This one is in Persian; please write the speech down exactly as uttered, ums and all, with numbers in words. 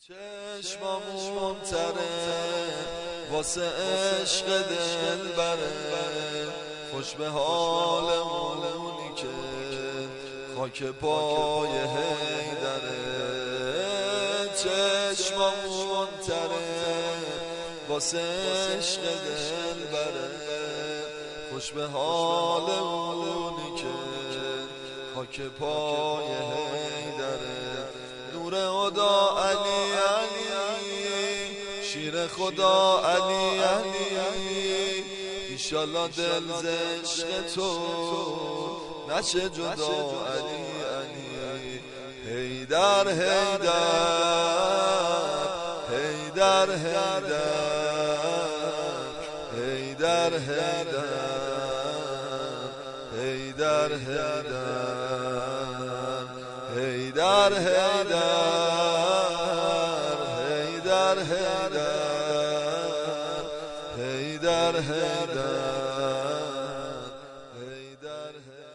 چشمامون تره واسه عشق دل بره، خوش به حالمونی که خاک پای حیدره. چشمامون تره واسه عشق دل بره، خوش به حالمونی که خاک پای حیدره. نور خدا علی علی، شیر خدا علی علی، ایشالله دل ز عشق تو نشه جدا علی علی. حیدر حیدر حیدر حیدر حیدر حیدر حیدر حیدر حیدر حیدر حیدر حیدر حیدر حیدر